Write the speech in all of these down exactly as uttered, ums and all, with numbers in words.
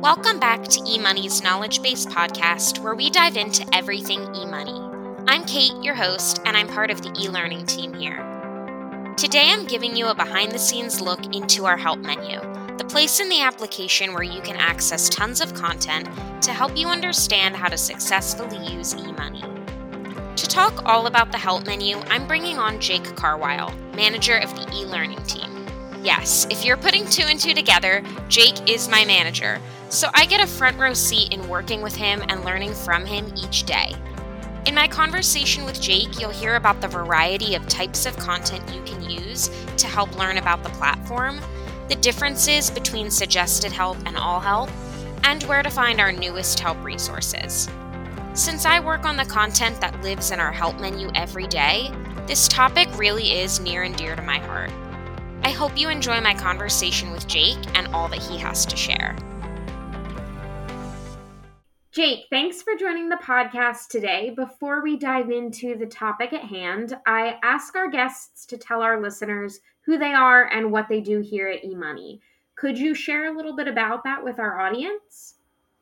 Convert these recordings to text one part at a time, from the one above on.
Welcome back to eMoney's Knowledge Base podcast, where we dive into everything eMoney. I'm Kate, your host, and I'm part of the e-learning team here. Today I'm giving you a behind-the-scenes look into our help menu, the place in the application where you can access tons of content to help you understand how to successfully use eMoney. To talk all about the help menu, I'm bringing on Jake Carwile, manager of the e-learning team. Yes, if you're putting two and two together, Jake is my manager, so I get a front row seat in working with him and learning from him each day. In my conversation with Jake, you'll hear about the variety of types of content you can use to help learn about the platform, the differences between suggested help and all help, and where to find our newest help resources. Since I work on the content that lives in our help menu every day, this topic really is near and dear to my heart. I hope you enjoy my conversation with Jake and all that he has to share. Jake, thanks for joining the podcast today. Before we dive into the topic at hand, I ask our guests to tell our listeners who they are and what they do here at eMoney. Could you share a little bit about that with our audience?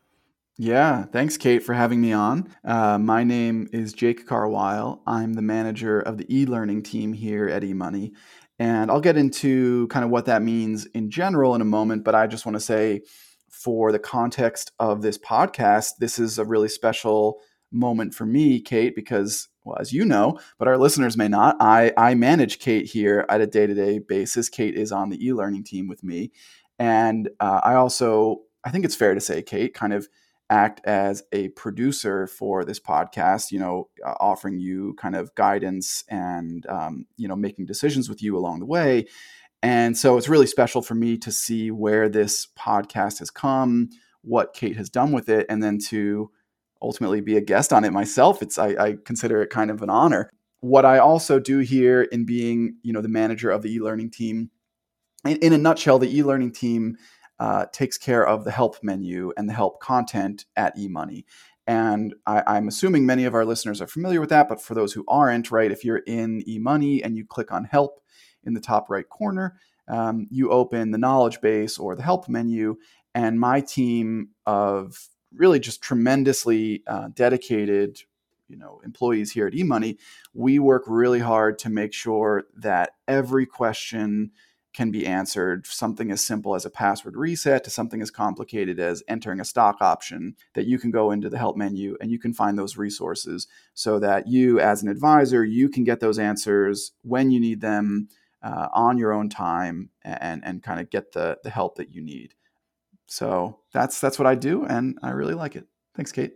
Yeah, thanks, Kate, for having me on. Uh, my name is Jake Carwile. I'm the manager of the e-learning team here at eMoney. And I'll get into kind of what that means in general in a moment, but I just want to say for the context of this podcast, this is a really special moment for me, Kate, because, well, as you know, but our listeners may not, I, I manage Kate here at a day-to-day basis. Kate is on the e-learning team with me. And uh, I also, I think it's fair to say, Kate, kind of act as a producer for this podcast, you know, uh, offering you kind of guidance and, um, you know, making decisions with you along the way. And so it's really special for me to see where this podcast has come, what Kate has done with it, and then to ultimately be a guest on it myself. It's I, I consider it kind of an honor. What I also do here in being, you know, the manager of the e-learning team, in, in a nutshell, the e-learning team Uh, takes care of the help menu and the help content at eMoney. And I, I'm assuming many of our listeners are familiar with that, but for those who aren't, right, if you're in eMoney and you click on help in the top right corner, um, you open the knowledge base or the help menu, and my team of really just tremendously uh, dedicated you know, employees here at eMoney, we work really hard to make sure that every question can be answered, something as simple as a password reset to something as complicated as entering a stock option, that you can go into the help menu and you can find those resources so that you as an advisor, you can get those answers when you need them uh, on your own time and, and kind of get the, the help that you need. So that's, that's what I do. And I really like it. Thanks, Kate.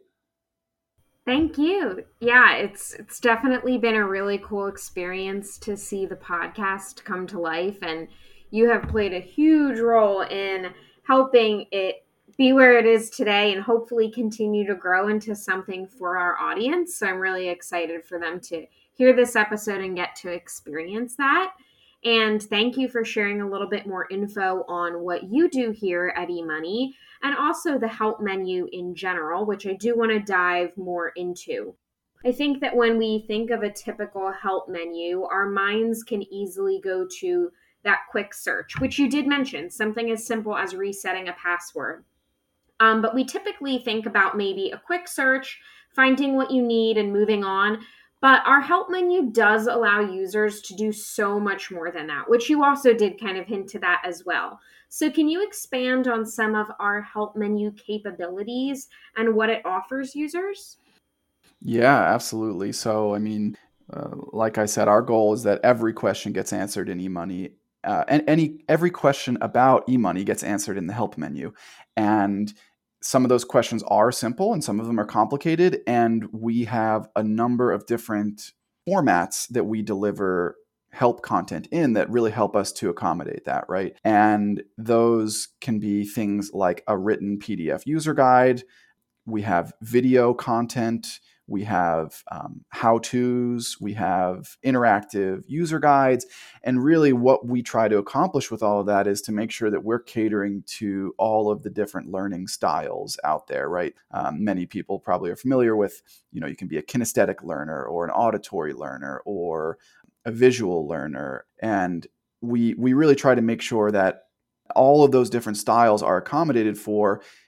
Thank you. Yeah, it's it's definitely been a really cool experience to see the podcast come to life, and you have played a huge role in helping it be where it is today and hopefully continue to grow into something for our audience. So I'm really excited for them to hear this episode and get to experience that. And thank you for sharing a little bit more info on what you do here at eMoney and also the help menu in general, which I do want to dive more into. I think that when we think of a typical help menu, our minds can easily go to that quick search, which you did mention, something as simple as resetting a password. Um, but we typically think about maybe a quick search, finding what you need and moving on. But our help menu does allow users to do so much more than that, which you also did kind of hint to that as well. So can you expand on some of our help menu capabilities and what it offers users? Yeah, absolutely. So, I mean, uh, like I said, our goal is that every question gets answered in eMoney. Uh, and any every question about eMoney gets answered in the help menu. And some of those questions are simple and some of them are complicated. And we have a number of different formats that we deliver help content in that really help us to accommodate that, right? And those can be things like a written P D F user guide. We have video content. We have um, how-tos, we have interactive user guides, and really what we try to accomplish with all of that is to make sure that we're catering to all of the different learning styles out there, right? Um, many people probably are familiar with, you know, you can be a kinesthetic learner or an auditory learner or a visual learner, and we we really try to make sure that all of those different styles are accommodated for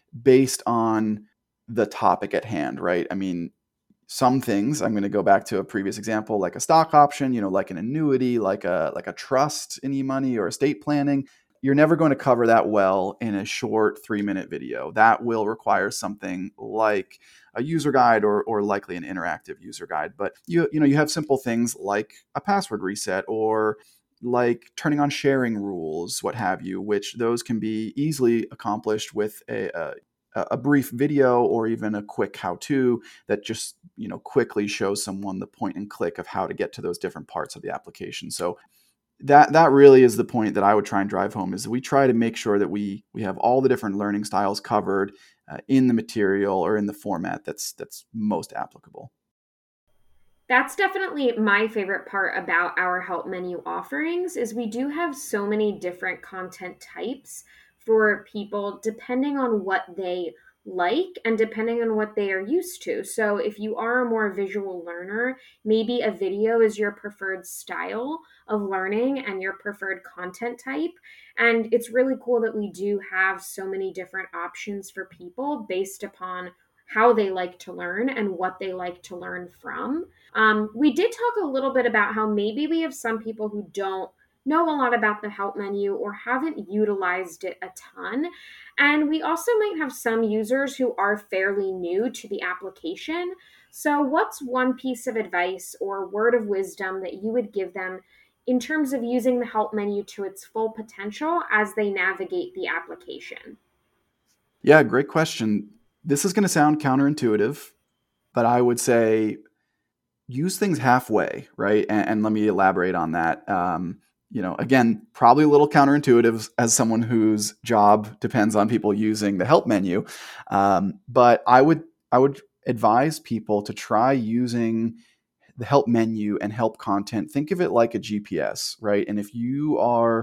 based on the topic at hand, right? I mean, some things, I'm going to go back to a previous example, like a stock option, you know, like an annuity, like a like a trust in e-money or estate planning. You're never going to cover that well in a short three minute video. That will require something like a user guide or or likely an interactive user guide. But you you know you have simple things like a password reset or like turning on sharing rules, what have you, which those can be easily accomplished with a, a a brief video or even a quick how-to that just, you know, quickly shows someone the point and click of how to get to those different parts of the application. So that that really is the point that I would try and drive home, is that we try to make sure that we we have all the different learning styles covered uh, in the material or in the format that's that's most applicable. That's definitely my favorite part about our help menu offerings is we do have so many different content types for people depending on what they like and depending on what they are used to. So if you are a more visual learner, maybe a video is your preferred style of learning and your preferred content type. And it's really cool that we do have so many different options for people based upon how they like to learn and what they like to learn from. Um, we did talk a little bit about how maybe we have some people who don't know a lot about the help menu or haven't utilized it a ton. And we also might have some users who are fairly new to the application. So, what's one piece of advice or word of wisdom that you would give them in terms of using the help menu to its full potential as they navigate the application? Yeah, great question. This is going to sound counterintuitive, but I would say use things halfway, right? And, and let me elaborate on that. Um, you know, again, probably a little counterintuitive as someone whose job depends on people using the help menu. Um, but I would I would advise people to try using the help menu and help content. Think of it like a G P S, right? And if you are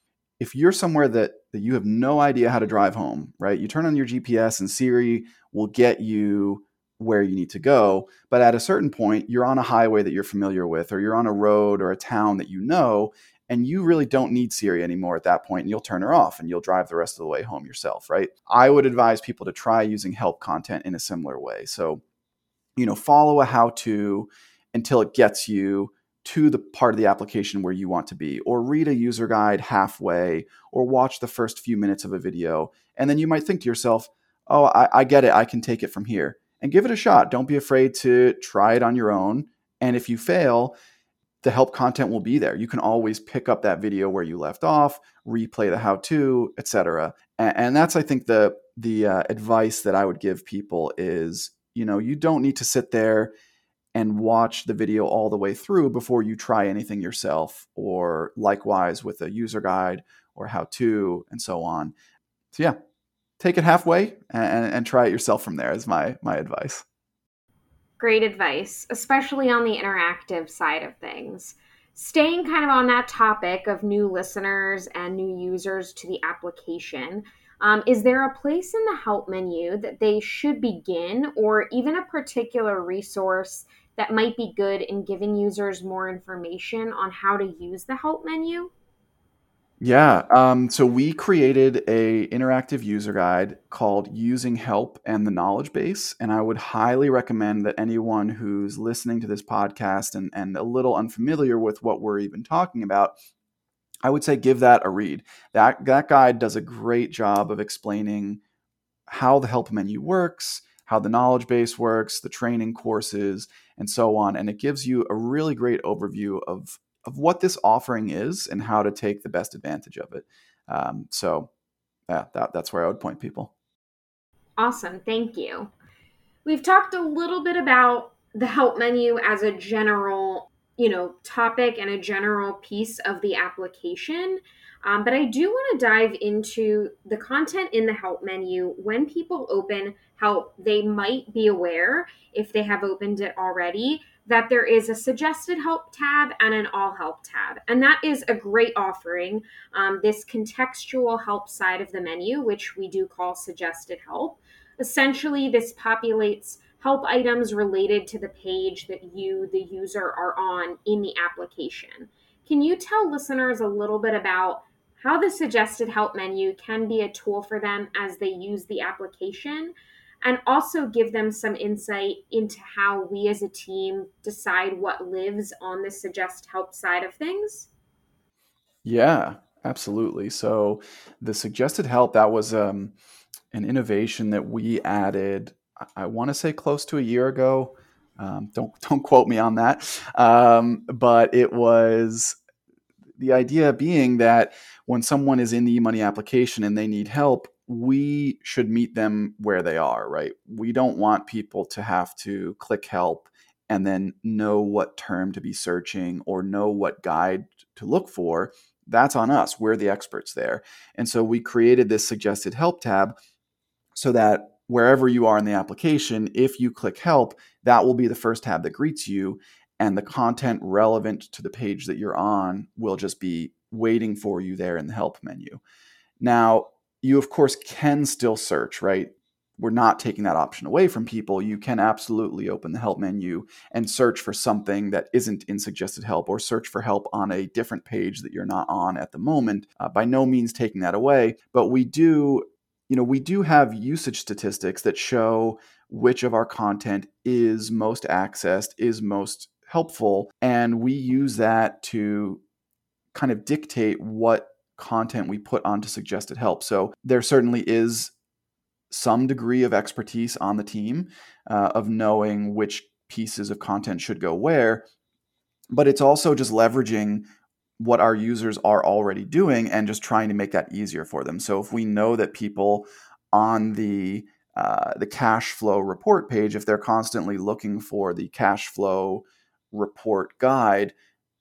if you're somewhere that, that you have no idea how to drive home, right? You turn on your G P S and Siri will get you where you need to go. But at a certain point, you're on a highway that you're familiar with, or you're on a road or a town that you know, and you really don't need Siri anymore at that point, and you'll turn her off and you'll drive the rest of the way home yourself, right? I would advise people to try using help content in a similar way. So, you know, follow a how-to until it gets you to the part of the application where you want to be, or read a user guide halfway, or watch the first few minutes of a video. And then you might think to yourself, oh, I, I get it. I can take it from here, and give it a shot. Don't be afraid to try it on your own. And if you fail, the help content will be there. You can always pick up that video where you left off, replay the how-to, et cetera. And, and that's, I think, the the uh, advice that I would give people is, you know, you don't need to sit there and watch the video all the way through before you try anything yourself, or likewise with a user guide or how-to and so on. So yeah, take it halfway and, and try it yourself from there is my my advice. Great advice, especially on the interactive side of things. Staying kind of on that topic of new listeners and new users to the application, um, is there a place in the help menu that they should begin, or even a particular resource that might be good in giving users more information on how to use the help menu? Yeah. Um, so we created a interactive user guide called Using Help and the Knowledge Base. And I would highly recommend that anyone who's listening to this podcast and, and a little unfamiliar with what we're even talking about, I would say give that a read. That, that guide does a great job of explaining how the help menu works, how the knowledge base works, the training courses, and so on. And it gives you a really great overview of of what this offering is and how to take the best advantage of it. Um, so yeah, that, that's where I would point people. Awesome, thank you. We've talked a little bit about the help menu as a general, you know, topic and a general piece of the application. Um, but I do want to dive into the content in the help menu. When people open help, they might be aware, if they have opened it already, that there is a suggested help tab and an all help tab. And that is a great offering. Um, this contextual help side of the menu, which we do call suggested help. Essentially, this populates help items related to the page that you, the user, are on in the application. Can you tell listeners a little bit about how the suggested help menu can be a tool for them as they use the application, and also give them some insight into how we as a team decide what lives on the suggest help side of things. Yeah, absolutely. So the suggested help, that was um, an innovation that we added, I, I want to say close to a year ago. Um, don't don't quote me on that. Um, but it was the idea being that when someone is in the eMoney application and they need help, we should meet them where they are, right? We don't want people to have to click help and then know what term to be searching or know what guide to look for. That's on us. We're the experts there. And so we created this suggested help tab so that wherever you are in the application, if you click help, that will be the first tab that greets you. And the content relevant to the page that you're on will just be waiting for you there in the help menu. Now, you of course can still search, right? We're not taking that option away from people. You can absolutely open the help menu and search for something that isn't in suggested help, or search for help on a different page that you're not on at the moment. Uh, by no means taking that away, but we do, you know, we do have usage statistics that show which of our content is most accessed, is most helpful, and we use that to kind of dictate what content we put onto suggested help. So there certainly is some degree of expertise on the team uh, of knowing which pieces of content should go where, but it's also just leveraging what our users are already doing and just trying to make that easier for them. So if we know that people on the uh, the cash flow report page, if they're constantly looking for the cash flow report guide,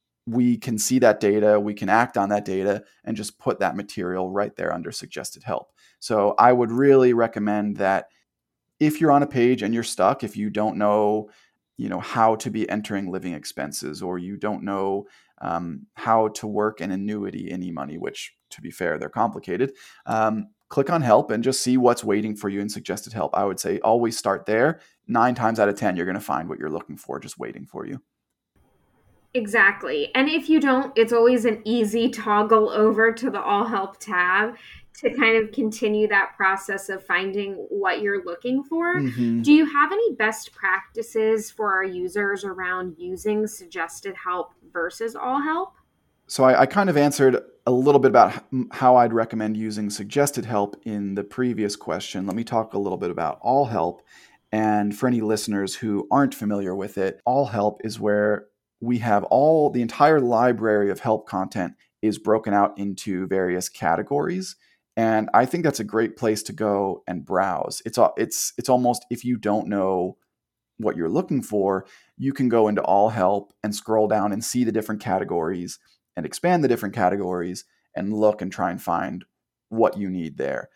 we can see that data, we can act on that data, and just put that material right there under suggested help. So I would really recommend that if you're on a page and you're stuck, if you don't know, you know, how to be entering living expenses, or you don't know um, how to work an annuity in eMoney, which, to be fair, they're complicated, um, click on help and just see what's waiting for you in suggested help. I would say always start there. Nine times out of ten, you're going to find what you're looking for just waiting for you. Exactly. And if you don't, it's always an easy toggle over to the All Help tab to kind of continue that process of finding what you're looking for. Mm-hmm. Do you have any best practices for our users around using suggested help versus All Help? So I, I kind of answered a little bit about how I'd recommend using suggested help in the previous question. Let me talk a little bit about All Help. And for any listeners who aren't familiar with it, All Help is where we have all the entire library of help content is broken out into various categories. And I think that's a great place to go and browse. It's it's it's almost, if you don't know what you're looking for, you can go into All Help and scroll down and see the different categories and expand the different categories and look and try and find what you need there.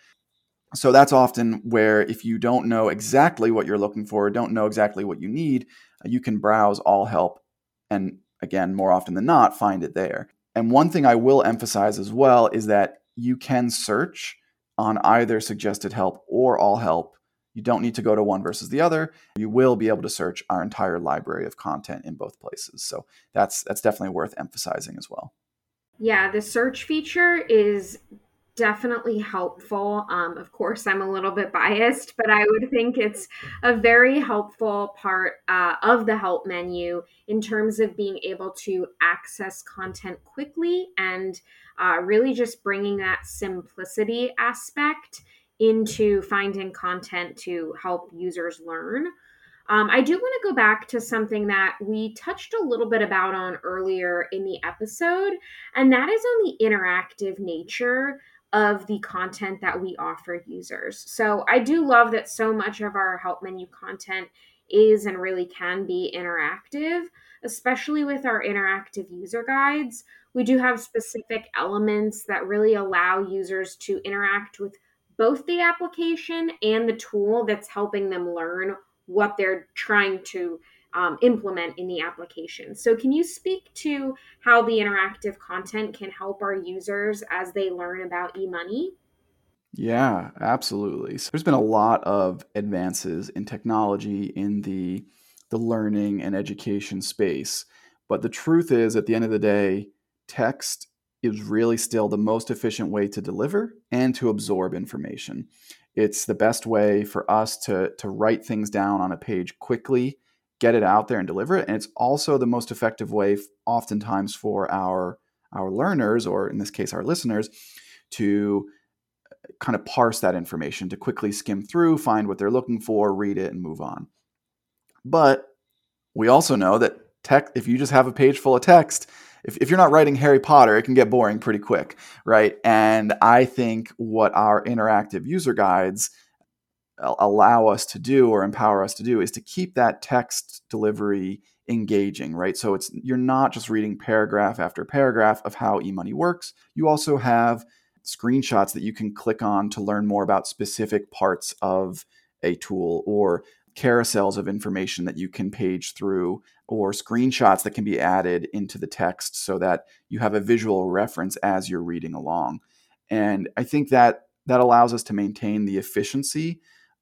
So that's often where, if you don't know exactly what you're looking for, don't know exactly what you need, you can browse All Help and, again, more often than not, find it there. And one thing I will emphasize as well is that you can search on either suggested help or All Help. You don't need to go to one versus the other. You will be able to search our entire library of content in both places. So that's that's definitely worth emphasizing as well. Yeah, the search feature is definitely helpful. Um, of course, I'm a little bit biased, but I would think it's a very helpful part uh, of the help menu in terms of being able to access content quickly and uh, really just bringing that simplicity aspect into finding content to help users learn. Um, I do want to go back to something that we touched a little bit about on earlier in the episode, and that is on the interactive nature of the content that we offer users. So I do love that so much of our help menu content is and really can be interactive, especially with our interactive user guides. We do have specific elements that really allow users to interact with both the application and the tool that's helping them learn what they're trying to um, implement in the application. So, can you speak to how the interactive content can help our users as they learn about eMoney? Yeah, absolutely. So there's been a lot of advances in technology in the the learning and education space. But the truth is, at the end of the day, text is really still the most efficient way to deliver and to absorb information. It's the best way for us to, to write things down on a page quickly, get it out there and deliver it. And it's also the most effective way oftentimes for our, our learners, or in this case, our listeners, to kind of parse that information, to quickly skim through, find what they're looking for, read it, and move on. But we also know that text, if you just have a page full of text, if, if you're not writing Harry Potter, it can get boring pretty quick, right? And I think what our interactive user guides allow us to do or empower us to do is to keep that text delivery engaging, right? So it's you're not just reading paragraph after paragraph of how eMoney works. You also have screenshots that you can click on to learn more about specific parts of a tool, or carousels of information that you can page through, or screenshots that can be added into the text so that you have a visual reference as you're reading along. And I think that that allows us to maintain the efficiency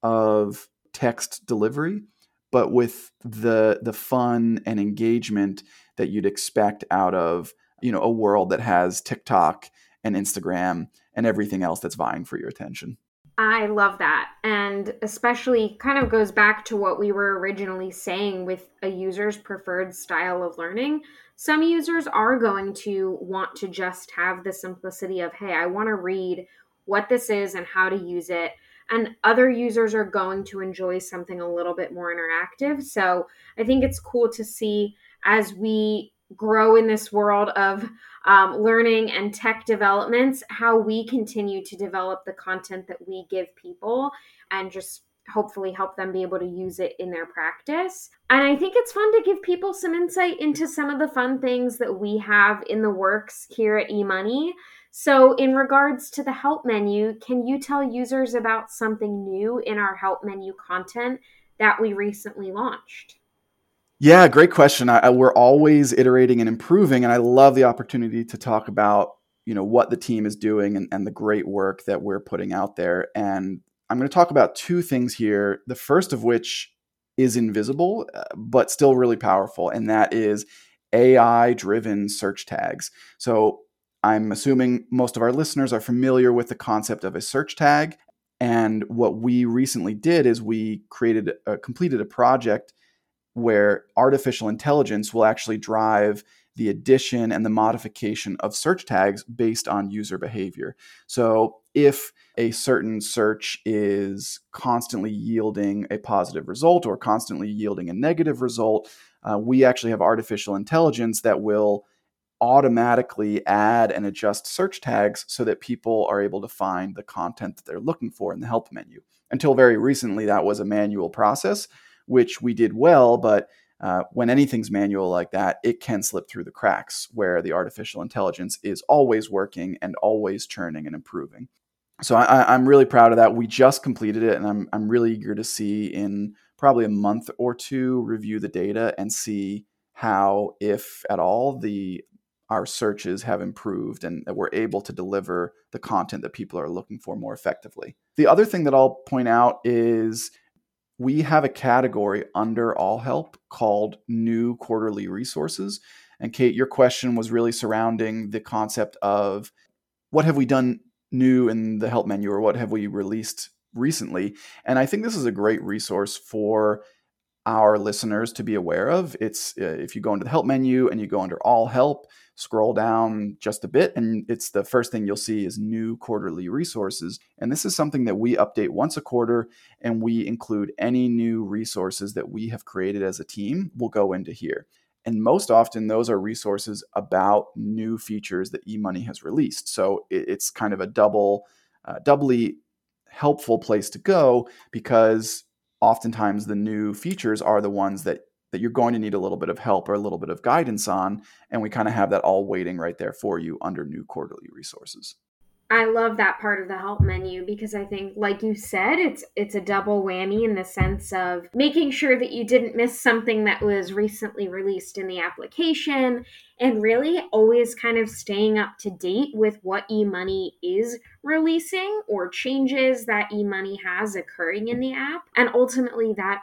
of text delivery, but with the the fun and engagement that you'd expect out of, you know, a world that has TikTok and Instagram and everything else that's vying for your attention. I love that. And especially kind of goes back to what we were originally saying with a user's preferred style of learning. Some users are going to want to just have the simplicity of, hey, I want to read what this is and how to use it. And other users are going to enjoy something a little bit more interactive. So I think it's cool to see as we grow in this world of um, learning and tech developments, how we continue to develop the content that we give people and just hopefully help them be able to use it in their practice. And I think it's fun to give people some insight into some of the fun things that we have in the works here at eMoney. So in regards to the help menu, can you tell users about something new in our help menu content that we recently launched? Yeah, great question. I, I, we're always iterating and improving, and I love the opportunity to talk about, you know, what the team is doing and, and the great work that we're putting out there. And I'm going to talk about two things here. The first of which is invisible, uh, but still really powerful, and that is A I-driven search tags. So I'm assuming most of our listeners are familiar with the concept of a search tag. And what we recently did is we created, uh, completed a project where artificial intelligence will actually drive the addition and the modification of search tags based on user behavior. So if a certain search is constantly yielding a positive result or constantly yielding a negative result, uh, we actually have artificial intelligence that will automatically add and adjust search tags so that people are able to find the content that they're looking for in the help menu. Until very recently, that was a manual process, which we did well, but uh, when anything's manual like that, it can slip through the cracks where the artificial intelligence is always working and always churning and improving. So I, I'm really proud of that. We just completed it, and I'm I'm really eager to see in probably a month or two review the data and see how, if at all, the our searches have improved and that we're able to deliver the content that people are looking for more effectively. The other thing that I'll point out is we have a category under All Help called New Quarterly Resources. And Kate, your question was really surrounding the concept of what have we done new in the help menu, or what have we released recently? And I think this is a great resource for our listeners to be aware of. It's uh, if you go into the help menu and you go under All Help, scroll down just a bit, and it's the first thing you'll see is New Quarterly Resources. And this is something that we update once a quarter, and we include any new resources that we have created as a team will go into here. And most often, those are resources about new features that eMoney has released. So it's kind of a double, uh, doubly helpful place to go, because oftentimes the new features are the ones that that you're going to need a little bit of help or a little bit of guidance on. And we kind of have that all waiting right there for you under New Quarterly Resources. I love that part of the help menu because I think, like you said, it's it's a double whammy in the sense of making sure that you didn't miss something that was recently released in the application, and really always kind of staying up to date with what eMoney is releasing or changes that eMoney has occurring in the app. And ultimately that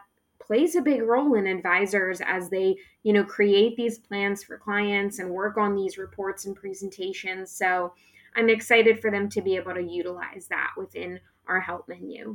plays a big role in advisors as they, you know, create these plans for clients and work on these reports and presentations. So I'm excited for them to be able to utilize that within our help menu.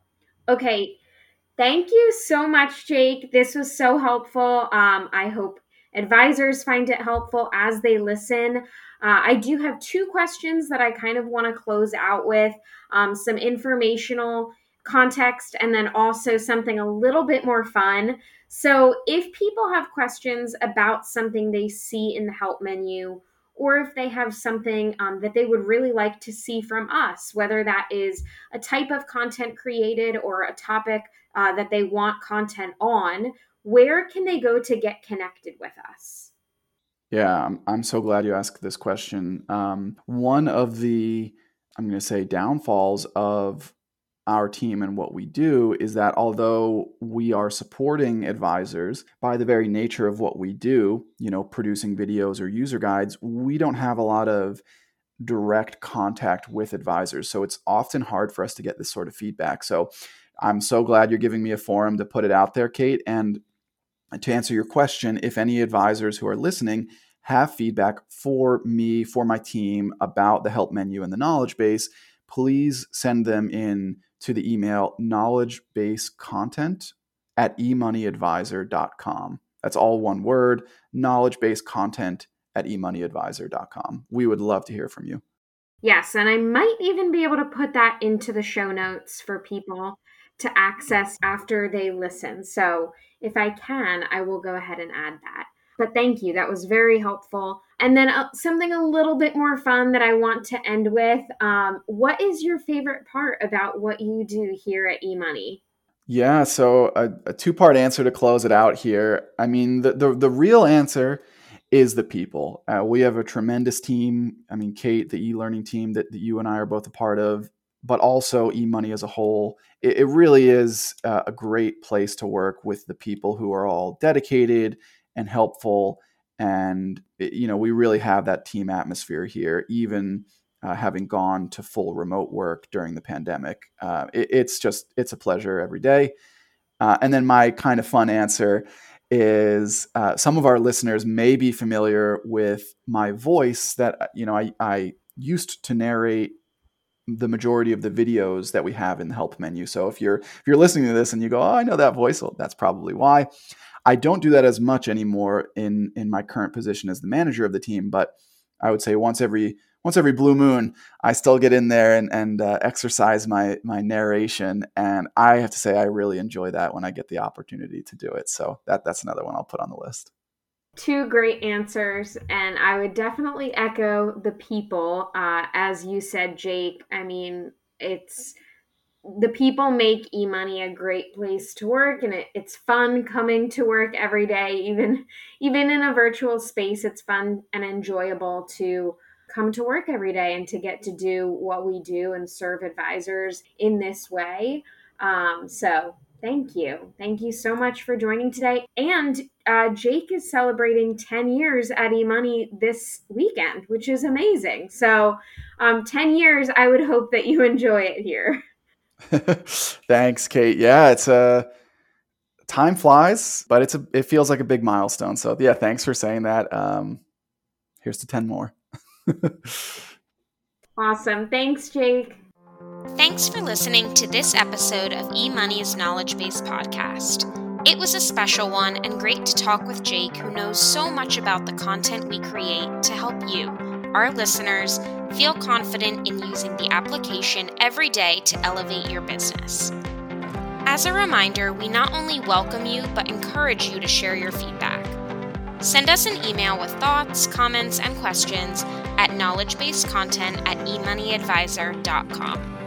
Okay. Thank you so much, Jake. This was so helpful. Um, I hope advisors find it helpful as they listen. Uh, I do have two questions that I kind of want to close out with, um, some informational context, and then also something a little bit more fun. So if people have questions about something they see in the help menu, or if they have something um, that they would really like to see from us, whether that is a type of content created or a topic uh, that they want content on, where can they go to get connected with us? Yeah, I'm, I'm so glad you asked this question. Um, one of the, I'm going to say, downfalls of our team and what we do is that although we are supporting advisors by the very nature of what we do, you know, producing videos or user guides, we don't have a lot of direct contact with advisors. So it's often hard for us to get this sort of feedback. So I'm so glad you're giving me a forum to put it out there, Kate. And to answer your question, if any advisors who are listening have feedback for me, for my team about the help menu and the knowledge base, please send them in to the email knowledgebasecontent at emoneyadvisor dot com. That's all one word, knowledgebasecontent at emoneyadvisor dot com. We would love to hear from you. Yes, and I might even be able to put that into the show notes for people to access after they listen. So if I can, I will go ahead and add that. But thank you. That was very helpful. And then uh, something a little bit more fun that I want to end with. Um, what is your favorite part about what you do here at eMoney? Yeah, so a, a two-part answer to close it out here. I mean, the the, the real answer is the people. Uh, we have a tremendous team. I mean, Kate, the e-learning team that, that you and I are both a part of, but also eMoney as a whole. It, it really is uh, a great place to work with the people who are all dedicated and helpful. And, you know, we really have that team atmosphere here, even uh, having gone to full remote work during the pandemic. Uh, it, it's just, it's a pleasure every day. Uh, and then my kind of fun answer is uh, some of our listeners may be familiar with my voice that, you know, I, I used to narrate the majority of the videos that we have in the help menu. So if you're if you're listening to this and you go, oh, I know that voice, well, that's probably why. I don't do that as much anymore in in my current position as the manager of the team, but I would say once every once every blue moon, I still get in there and and uh, exercise my my narration, and I have to say I really enjoy that when I get the opportunity to do it. So that that's another one I'll put on the list. Two great answers, and I would definitely echo the people. Uh, as you said, Jake, I mean, it's the people make eMoney a great place to work, and it, it's fun coming to work every day, even even in a virtual space. It's fun and enjoyable to come to work every day and to get to do what we do and serve advisors in this way. Um, so thank you. Thank you so much for joining today. And uh, Jake is celebrating ten years at eMoney this weekend, which is amazing. So um, ten years, I would hope that you enjoy it here. Thanks, Kate. Yeah, it's a time flies, but it's a it feels like a big milestone. So yeah, thanks for saying that. Um, here's to ten more. Awesome. Thanks, Jake. Thanks for listening to this episode of eMoney's Knowledge Base podcast. It was a special one and great to talk with Jake, who knows so much about the content we create to help you, our listeners, feel confident in using the application every day to elevate your business. As a reminder, we not only welcome you, but encourage you to share your feedback. Send us an email with thoughts, comments, and questions at knowledgebasecontent at emoneyadvisor dot com.